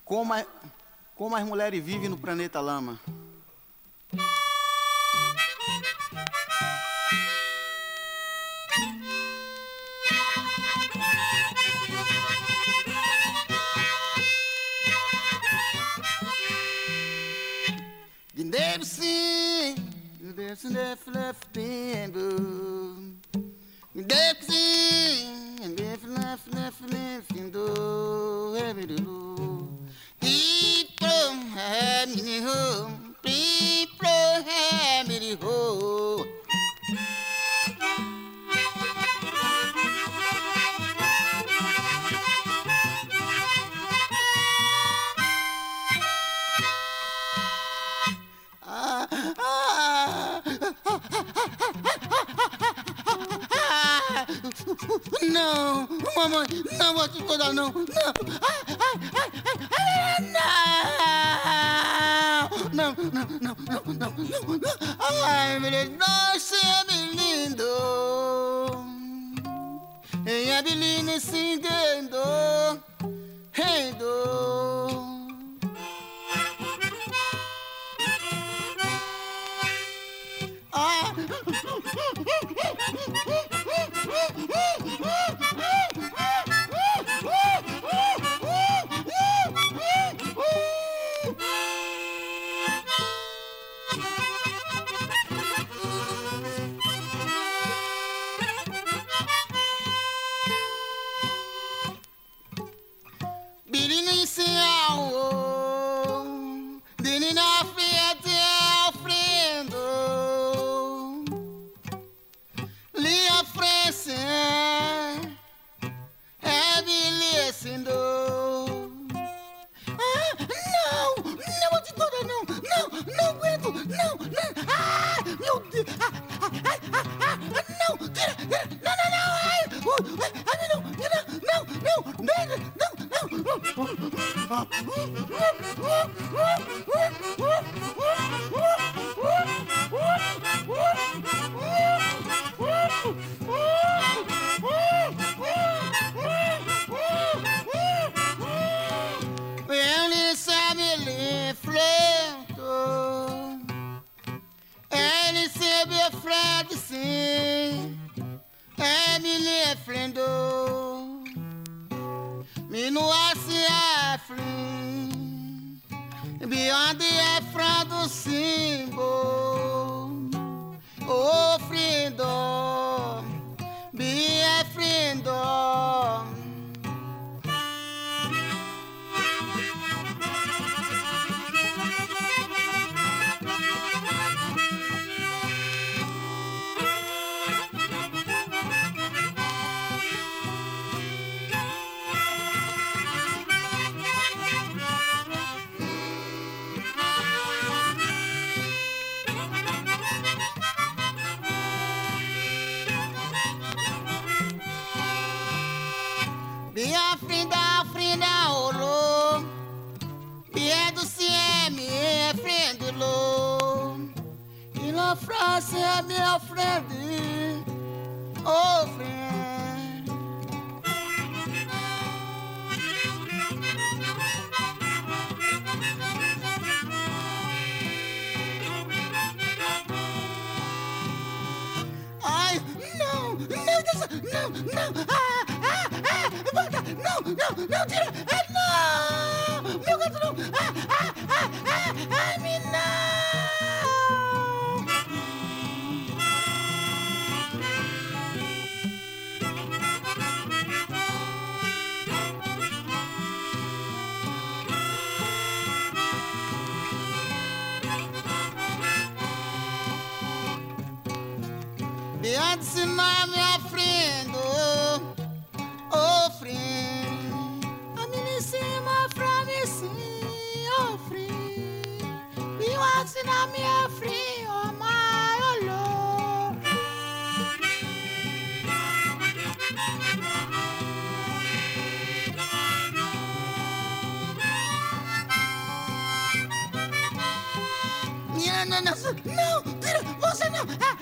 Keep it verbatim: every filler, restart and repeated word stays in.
Como, a, como as mulheres vivem no planeta Lama. Deve sim, deve sim, deve left tempo. Deve sim, deve left left left do heavy do. People have me home, people have me home. Não, mamãe, não vou te cuidar, não, não, não, não, não, não, não, não, não, ai, meu Deus, nossa, é lindo, é lindo, singando, rendo. Ah! Beyond the effort do symbol, oh freedom, be a freedom. Minha frenda, frenda, olô. Minha do C M, é frenda, olô. E na França é minha frenda, oh, frenda. Ai, não, meu Deus, não, não, ah, ah, ah, não, não, não, tira, ah, não, meu gato não, ah, ah, ah, ah, ai, me não. Me ensinar, minha friend, oh, friend. A mim em cima, pra mim sim, oh, friend. Me ensinar, minha friend, oh, my, oh, Lord. Não, não, não, não, tira, você não. Ah,